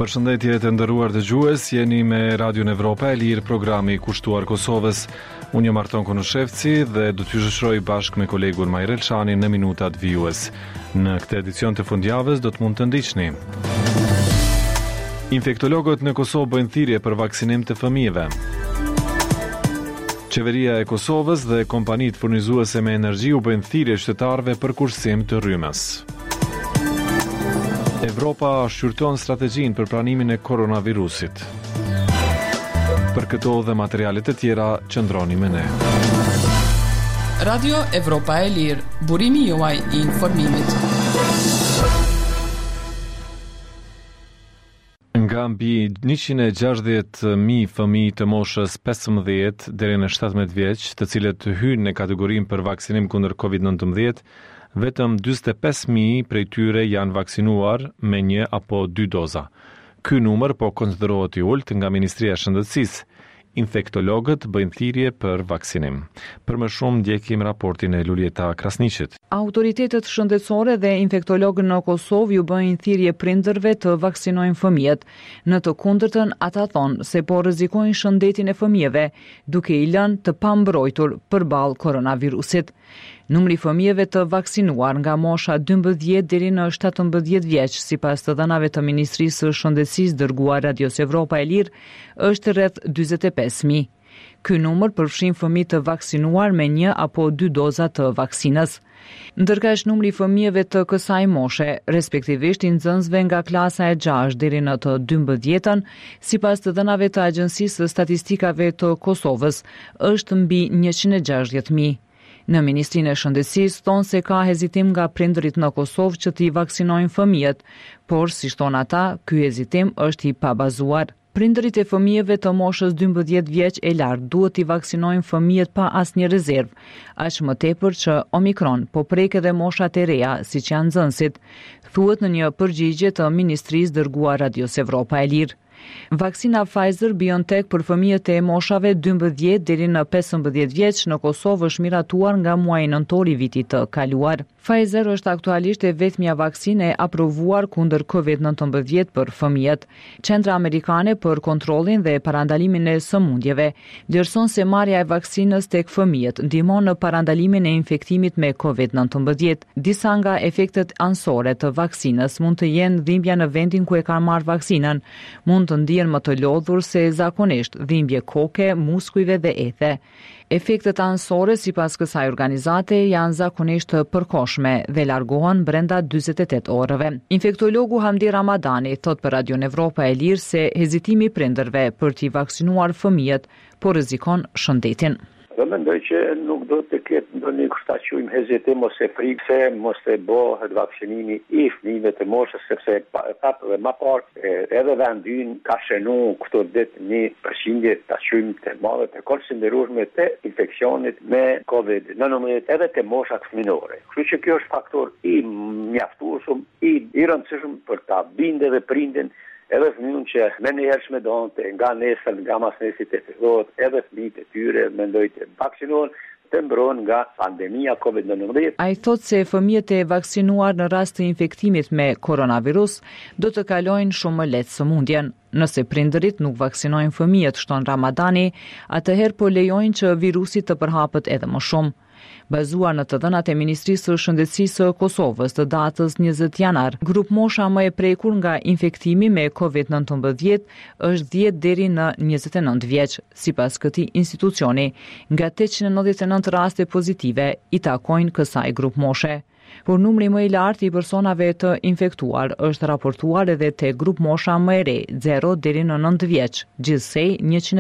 Përshëndetje të nderuar dëgjues, jeni me Radion Evropa e Lirë, programi i kushtuar Kosovës. Unë jam Arton Konushevci dhe do t'ju shoqëroj bashkë me kolegun Majrel Elçani në minutat vijues. Në këtë edicion të fundjavës do të mund të ndiqni. Infektologët në Kosovë bëjnë thirrje për vaksinim të fëmijëve. Qeveria e Kosovës dhe kompanitë furnizuese me energji u bëjnë thirrje qytetarëve për kursim të rrymës. Evropa shqyrton strategjinë për pranimin e koronavirusit. Për këto dhe materialet e tjera, qëndroni me ne. Radio Evropa e Lirë, burimi juaj i informimit. Nga mbi 160.000 fëmijë të moshës 15 deri në 17 vjeç, të cilët hyjnë në kategorinë për vaksinim kundër COVID-19, vetëm 45.000 prej tyre janë vaksinuar me 1 apo 2 doza. Ky numër po konsiderohet i ulët nga Ministria e Shëndetësisë. Infektologët bëjnë thirrje për vaksinim. Për më shumë ndjekim raportin e Lulieta Krasniqit. Autoritetet shëndetësore dhe infektologët në Kosovë ju bëjnë thirrje prindërve të vaksinojnë fëmijët. Në të kundërtën, ata thonë se po rrezikojnë shëndetin e fëmijëve, duke i lënë të pambrojtur përballë koronavirusit. Numri fëmijëve të vaksinuar nga mosha 12 deri në 17 vjeç, sipas të dhënave të Ministrisë së Shëndetësisë dërguar Radios Evropa e Lirë, është rreth 45.000. Ky numër përfshin fëmijë të vaksinuar me 1 apo 2 doza të vaksinës. Ndërkaq numri fëmijëve të kësaj moshe, respektivisht i nxënësve nga klasa e 6 deri në të 12-ën, sipas të dhënave të Agjencisë së Statistikave të Kosovës, është mbi 160.000. Në Ministrinë e Shëndetësisë thonë se ka hezitim nga prindërit në Kosovë që t'i vaksinojnë fëmijët, por si thonë ata, ky hezitim është i pabazuar. Prindërit e fëmijëve të moshës 12 vjeç e lartë duhet t'i vaksinojnë fëmijët pa asnjë rezervë, aq më tepër që Omikron po prek edhe moshat e reja, siç janë nxënësit, thuhet në një përgjigje të Ministrisë dërguar Radios Evropa e Lirë. Vaksina Pfizer-BioNTech për fëmijët e moshave 12 deri në 15 vjeç në Kosovë është miratuar nga muaji nëntor i vitit të kaluar. Pfizer është aktualisht e vetmja vaksinë e aprovuar kundër COVID-19 për fëmijët. Qendra Amerikane për kontrollin dhe parandalimin e sëmundjeve vlerëson se marrja e vaksinës tek fëmijët ndihmon në parandalimin e infektimit me COVID-19. Disa nga efektet anësore të vaksinës mund të jenë dhimbja në vendin ku e kanë marrë vaksinën, mund të ndihen më të lodhur se zakonisht, dhimbje koke, muskujve dhe ethe. Efektet anësore sipas kësaj organizate janë zakonisht të përkohshme dhe largohen brenda 48 orëve. Infektologu Hamdi Ramadani thot për Radion Evropa e Lirë se hezitimi i prindërve për t'i vaksinuar fëmijët po rrezikon shëndetin. Dhe mendoj që nuk do të ketë ndonjë kushtacion hezitim ose frikë se mos e bëhet vaksinimi i fëmijëve të moshës, sepse edhe më parë edhe vendin ka shënu këto ditë një përqindje të shumë të madhe të konsiderueshme të infeksionit me COVID-19 edhe të moshat fëmijore. Kështu që kjo është faktor i mjaftueshëm, i rëndësishëm për ta bindë dhe prindin edhe fëmijën që me njëhershme donte nga nesër, nga masnesit e fillohet, edhe fëmijët e tyre mendoj të vaksinohen të mbrohen nga pandemia COVID-19. Ai thot se fëmijët e vaksinuar në rast të infektimit me koronavirus do të kalojnë shumë më lehtë sëmundjen. Nëse prindërit nuk vaksinojnë fëmijët, shton Ramadani, atëherë po lejojnë që virusi të përhapet edhe më shumë. Bazuar në të dhënat e Ministrisë së Shëndetësisë së Kosovës të datës 20 janar, grup mosha më e prekur nga infektimi me COVID-19 është 10 deri në 29 vjeç. Sipas këtij institucioni, nga 899 raste pozitive i takojnë kësaj grup moshe. Por numri më i lartë i personave të infektuar është raportuar edhe te grup mosha më e re, 0 deri në 9 vjeç, gjithsej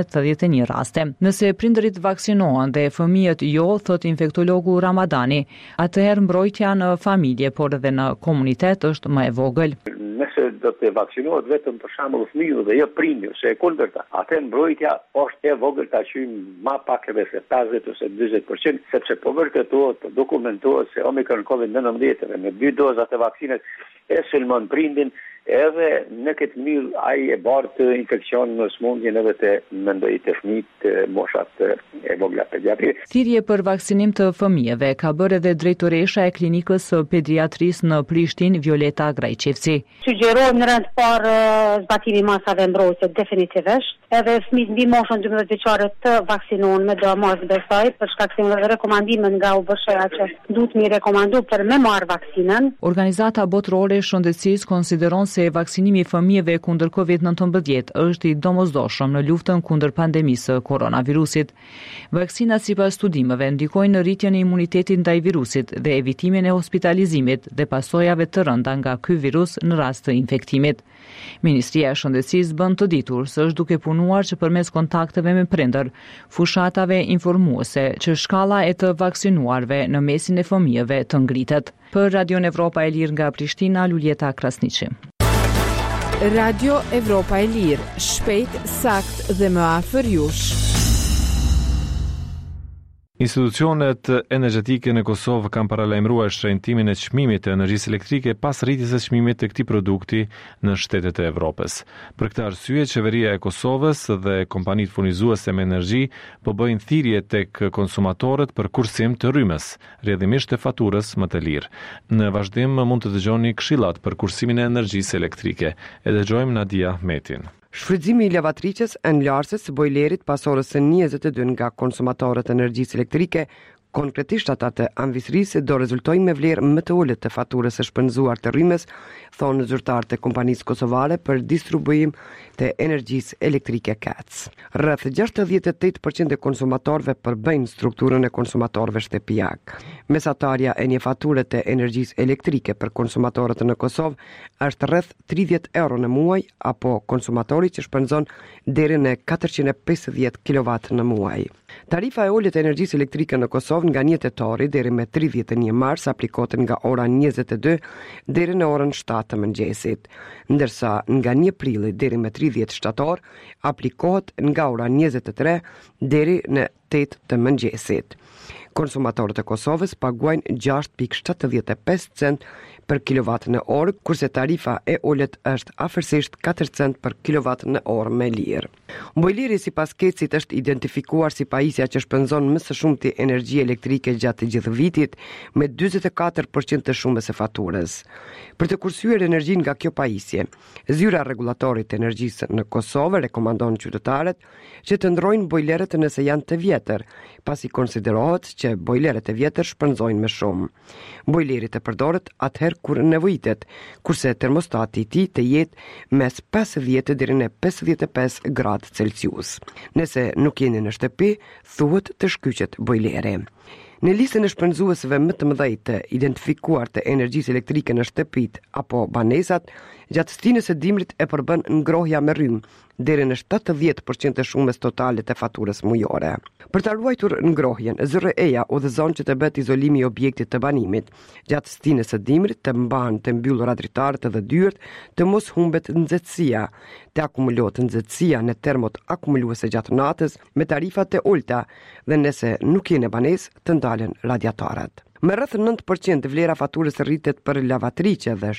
181 raste. Nëse prindërit vaksinohen dhe fëmijët jo, thot infektologu Ramadani, atëherë mbrojtja në familje, por edhe në komunitet është më e vogël. Nëse do të vaksinohet vetëm për shembull fëmiu dhe jo prindi ose e kundërta, atë mbrojtja është e vogël ta qyjmë më pak edhe se 50 ose 40%, sepse po vërtetohet, dokumentohet se Omikron COVID-19 me 2 doza të vaksinës e sulmon prindin Edhe në këtë mënyrë ai e bardh të infeksion në smundjen edhe të mendoj të fëmijët të moshat e vogla pediatri. Thirrje për vaksinim të fëmijëve ka bërë edhe drejtoresha e klinikës së pediatrisë në Prishtinë, Violeta Grajçevci. Sugjerohet në rend parë zbatimi i masave mbrojtëse definitivisht, edhe fëmijët mbi moshën 12 vjeçare të vaksinohen me DMS besoj, për shkak të rekomandimet nga UBSH-a që duhet mi rekomandu për me marrë vaksinën. Organizata botërore e shëndetësisë konsideron se vaksinimi i fëmijëve kundër COVID-19 është i domosdoshëm në luftën kundër pandemisë së koronavirusit. Vaksinat sipas studimeve ndikojnë në rritjen e imunitetit ndaj virusit dhe evitimin e hospitalizimit dhe pasojave të rënda nga ky virus në rast të infektimit. Ministria e Shëndetësisë bën të ditur se është duke punuar që përmes kontakteve me prindër, fushatave informuese që shkalla e të vaksinuarve në mesin e fëmijëve të ngritet. Për Radio Evropa e Lirë nga Prishtina, Luljeta Krasniqi. Radio Evropa e Lirë, shpejt, sakt dhe më afër jush. Institucionet energjetike në Kosovë kanë paralajmëruar shrejtimin e çmimit të energjisë elektrike pas rritjes së çmimit të këtij produkti në shtetet e Evropës. Për këtë arsye, qeveria e Kosovës dhe kompanitë furnizuese me energji po bëjnë thirrje tek konsumatorët për kursim të rrymës, rrjedhimisht të faturës më të lirë. Në vazhdim mund të dëgjoni këshillat për kursimin e energjisë elektrike. E dëgjojmë Nadia Metin. Shfrytëzimi i lavatriçes e ngjarjes së bojlerit pas orës së 22 nga konsumatorët e energjisë elektrike, konkretisht ata të anvisërisë, do rezultojnë me vlerë më të ulët të faturës së shpenzuar të rrymës, thonë zyrtarët e kompanisë kosovare për distribuim të energjisë elektrike KAC. Rreth 68% e konsumatorëve përbëjnë strukturën e konsumatorëve shtëpiak. Mesatarja e një fature të energjisë elektrike për konsumatorët në Kosovë është rreth 30 euro në muaj, apo konsumatori që shpenzon deri në 450 kW në muaj. Tarifa e ulët e energjisë elektrike në Kosovë nga 1 tetori deri me 31 mars aplikohet nga ora 22 deri në orën 7 të mëngjesit, ndërsa nga 1 prilli deri me 30 shtator aplikohet nga ora 23 deri në 8 të mëngjesit. Konsumatorët e Kosovës paguajnë 6.75 cent për kilowatt në orë, kurse tarifa e ulët është afërsisht 4 cent për kilowatt në orë me lirë. Bojleri sipas KEC-it është identifikuar si pajisja që shpenzon më së shumti energji elektrike gjatë gjithë vitit, me 44% të shumës së faturës. Për të kursyer energjinë nga kjo pajisje, zyra rregullatori të energjisë në Kosovë rekomandon qytetarët që të ndrojnë bojlerët nëse janë të vjetër, pasi konsiderohet që bojlerët e vjetër shpenzojnë më shumë. Bojleri të përdoret atëherë kur nevojitet, kurse termostati i tij të jetë mes 50 deri në 55 gradë Celsius. Nëse nuk jeni në shtëpi, thuhet të shkyqet bojleri. Në listën e shpenzuesve më të mëdhej të identifikuar të energjisë elektrike në shtëpit apo banesat, gjatë stinës së dimrit e përbën ngrohja me rrymë deri në 70% të shumës totale të faturës mujore. Për ta ruajtur ngrohjen, ZRE-ja udhëzon që të bëhet izolimi i objektit të banimit. Gjatë stinës së dimrit të mbahen të mbyllura dritarët dhe dyert, të mos humbet nxehtësia, të akumulohet nxehtësia në termot akumuluese gjatë natës me tarifat e ulta dhe nëse nuk jeni banesë të ndalen radiatorët. Me rreth 9% vlera faturës rritet për lavatriçe dhe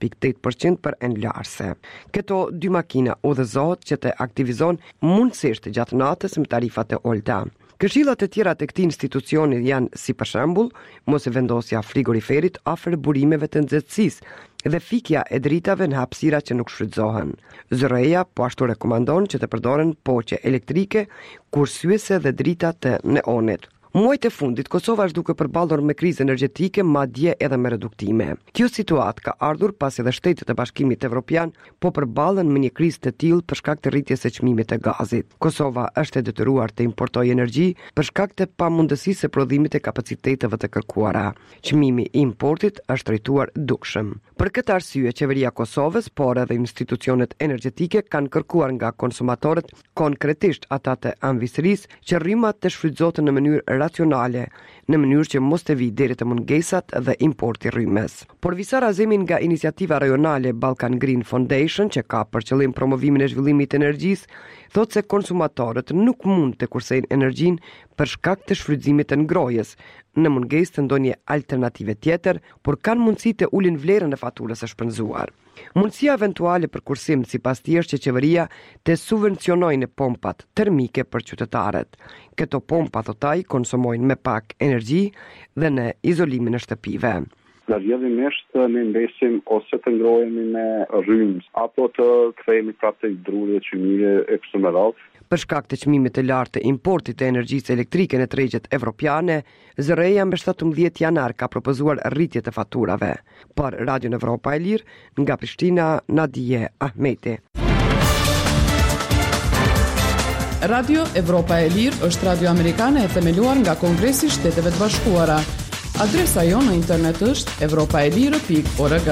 7.8% për enlarse. Këto dy makina udhëzohet që të aktivizon mundësisht gjatë natës me tarifat e ulta. Këshillat e tjera të këtij institucioni janë si për shembull mos e vendosja frigoriferit afër burimeve të nxehtësisë dhe fikja e dritave në hapësira që nuk shfrytëzohen. ZRE-ja po ashtu rekomandon që të përdoren poqe elektrike, kursyese dhe drita të neonit. Muajt e fundit, Kosova është duke përballur me krizë energjetike, madje edhe me reduktime. Kjo situatë ka ardhur pasi edhe Shtetet e Bashkimit Evropian po përballen me një krizë të tillë për shkak të rritjes së çmimit të gazit. Kosova është e detyruar të importojë energji për shkak të pamundësisë së prodhimit të kapaciteteve të kërkuara. Çmimi i importit është rrituar dukshëm. Për këtë arsye, qeveria e Kosovës, por edhe institucionet energjetike kanë kërkuar nga konsumatorët, konkretisht ata të anvisërisë, që rrymat të shfrytëzohen në mënyrë racionale, në mënyrë që mos të vijë deri te mungesat dhe importi rrymes. Por Visar Azemi nga iniciativa rajonale Balkan Green Foundation, që ka për qëllim promovimin e zhvillimit të energjisë, thotë se konsumatorët nuk mund të kursejnë energjinë për shkak të shfrytëzimit të ngrohjes, në mungesë të ndonjë alternative tjetër, por kanë mundësi të ulin vlerën e faturës së shpenzuar. Mundësia eventuale për kursim sipas tij është që qeveria të subvencionojnë pompat termike për qytetarët. Këto pompa, thot ai, konsumojnë më pak energji dhe në izolimin e shtëpive. Vazhdimisht ne mbesim ose të ngrohemi me rrymë, apo të kthehemi prapë tek druri e çmimeve e kështu me radhë. Për shkak të çmimit të lartë të importit të energjisë elektrike në tregjet evropiane, zërëja mbi 17 janar ka propozuar rritje të faturave. Për Radio Evropa e Lirë, nga Prishtina, Nadije Ahmeti. Radio Evropa e Lirë është radio amerikane e themeluar nga Kongresi i Shteteve të Bashkuara. Adresa jonë në internet është evropaelire.org.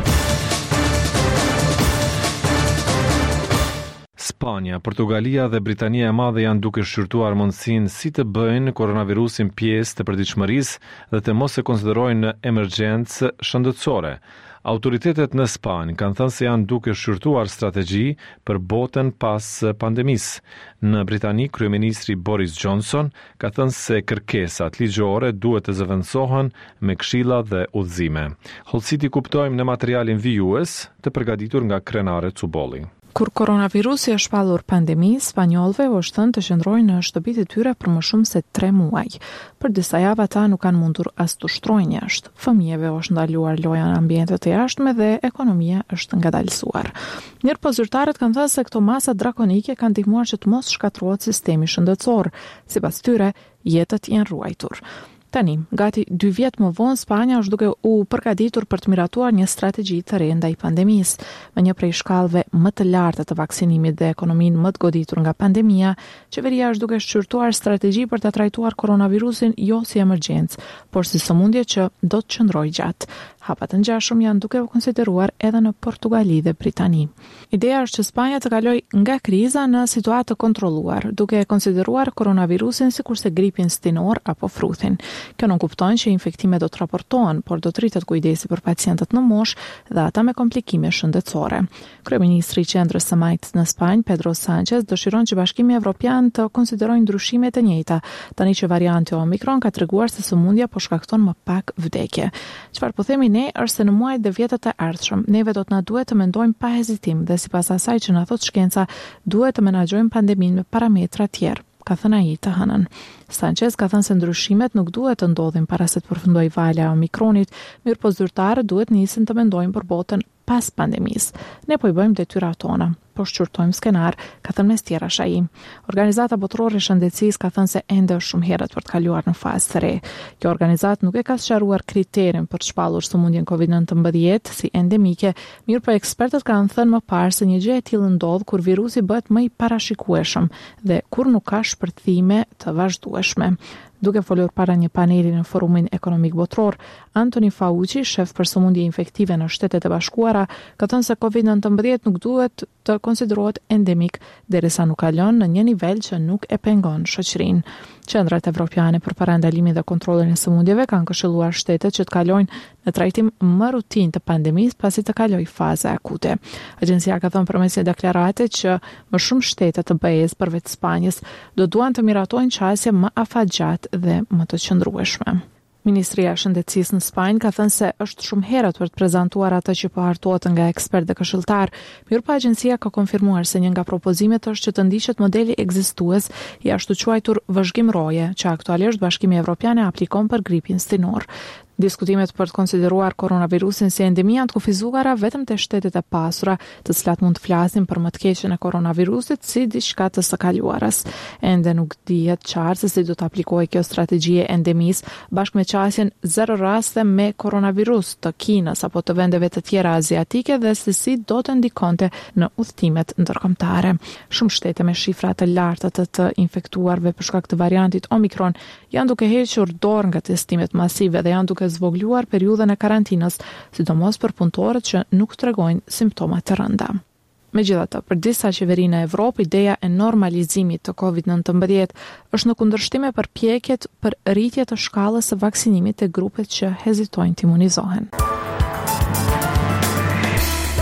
Spanja, Portugalia dhe Britania e Madhe janë duke shqyrtuar mundësinë si të bëjnë koronavirusin pjesë të përditshmërisë dhe të mos e konsiderojnë emergjencë shëndetësore. Autoritetet në Spanjë kanë thënë se janë duke shqyrtuar strategji për botën pas pandemisë. Në Britani, kryeministri Boris Johnson ka thënë se kërkesat ligjore duhet të zëvendësohen me këshilla dhe udhëzime. Hollësiti kuptojmë në materialin vijues të përgatitur nga Krenare Cubolli. Kur koronavirusi është shpallur pandemi, spanjollëve u është thënë të qëndrojnë në shtëpitë e tyre për më shumë se 3 muaj. Për disa javë ata nuk kanë mundur as të ushtrojnë jashtë. Fëmijëve u është ndaluar loja në ambiente të jashtme dhe ekonomia është ngadalësuar. Mirë, zyrtarët kanë thënë se këto masa drakonike kanë ndihmuar që të mos shkatërrohet sistemi shëndetësor. Sipas tyre, jetët janë ruajtur. Tani, gati 2 vjet më vonë, Spanja është duke u përgatitur për të miratuar një strategji të re ndaj pandemisë. Me një prej shkallëve më të larta të vaksinimit dhe ekonominë më të goditur nga pandemia, qeveria është duke shqyrtuar strategji për të trajtuar koronavirusin jo si emergjencë, por si sëmundje që do të qëndrojë gjatë. Hapat të ngjashëm janë duke u konsideruar edhe në Portugali dhe Britani. Ideja është që Spanja të kalojë nga kriza në situatë të kontrolluar, duke konsideruar koronavirusin sikurse gripin stinor apo fruthin. Kjo nuk kupton që infektimet do të raportohen, por do të rritet kujdesi për pacientët në moshë dhe ata me komplikime shëndetësore. Kryeministri i Qendrës së Majtës në Spanjë, Pedro Sánchez, dëshiron që Bashkimi Evropian të konsiderojë ndryshime të njëjta, tani që varianti Omikron ka treguar se sëmundja po shkakton më pak vdekje. Çfarë po themi ne është se në muajt dhe vjetët e ardhshëm, neve do të na duhet të mendojmë pa hezitim dhe sipas asaj që na thot shkenca, duhet të menaxhojmë pandeminë me parametra të tjerë, ka thënë ai të hënën. Sánchez ka thënë se ndryshimet nuk duhet të ndodhin para se të përfundojë valja e Omikronit, mirë po zyrtarët duhet nisin të mendojnë për botën pas pandemisë. Ne po i bëjmë detyrat tona, po shqyrtojmë skenar, ka thënë mes tjerash ai. Organizata Botërore e Shëndetësisë ka thënë se ende është shumë herët për të kaluar në fazë të re. Kjo organizatë nuk e ka sqaruar kriterin për të shpallur sëmundjen COVID-19 si endemike, mirë po ekspertët kanë thënë më parë se një gjë e tillë ndodh kur virusi bëhet më i parashikueshëm dhe kur nuk ka shpërthime të vazhdueshme. Duke folur para një paneli në Forumin Ekonomik Botror, Anthony Fauci, shef për sëmundje infektive në Shtetet e Bashkuara, ka thënë se COVID-19 nuk duhet të konsiderohet endemik derisa nuk kalon në një nivel që nuk e pengon shoqërinë. Qendrat evropiane për parandalimin dhe kontrollin e sëmundjeve kanë këshilluar shtetet që të kalojnë në trajtim më rutinë të pandemisë pasi të kalojë faza akute. Agjencia ka thënë përmes një deklarate që më shumë shtete të BE-s përveç Spanjës do duan të miratojnë qasje më afatgjatë dhe më të qëndrueshme. Ministria e Shëndetësisë në Spanjë ka thënë se është shumë herët për të prezantuar atë që po hartohet nga ekspertë dhe këshilltar, mirë po agjencia ka konfirmuar se një nga propozimet është që të ndiqet modeli ekzistues i ashtu quajtur vëzhgimroje, që aktualisht Bashkimi Evropian e aplikon për gripin stinor. Diskutimet për të konsideruar koronavirusin si endemi janë të kufizuara vetëm te shtetet e pasura, të cilat mund të flasin për më të keqen e koronavirusit si diçka të së kaluarës. Ende nuk dihet qartë se si do të aplikojë kjo strategji e endemisë bashkë me qasjen 0 raste me koronavirus të Kinës apo të vendeve të tjera aziatike dhe se si do të ndikonte në udhëtimet ndërkombëtare. Shumë shtete me shifra të larta të infektuarve për shkak të variantit Omikron janë duke hequr dorë nga testimet masive dhe janë duke zvogluar periudhën e karantinës, sidomos për punëtorët që nuk tregojnë simptoma të rënda. Megjithatë, për disa qeveri në Evropë, ideja e normalizimit të COVID-19 është në kundërshtim me përpjekjet për rritje të shkallës së vaksinimit të grupet që hezitojnë të imunizohen.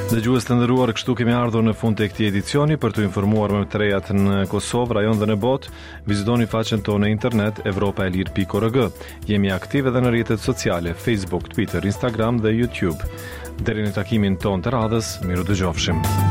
Dëgjues të nderuar, kështu kemi ardhur në fund të këtij edicioni. Për të informuar më të rejat në Kosovë, rajon dhe në botë, vizitoni faqen tonë në internet europaelir.org. Jemi aktive edhe në rrjetet sociale, Facebook, Twitter, Instagram dhe YouTube. Deri në takimin tonë të radhës, miru dëgjofshim.